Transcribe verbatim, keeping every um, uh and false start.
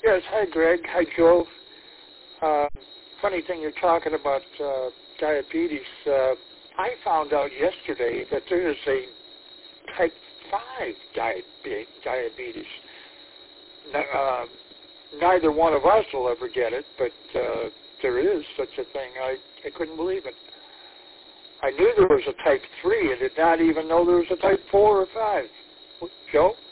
Yes, hi, Greg. Hi, Joe. Uh, funny thing you're talking about uh, diabetes. Uh, I found out yesterday that there is a type five diabe- diabetes. Uh, neither one of us will ever get it, but uh, there is such a thing. I, I couldn't believe it. I knew there was a type three. I did not even know there was a type four or five. Joe?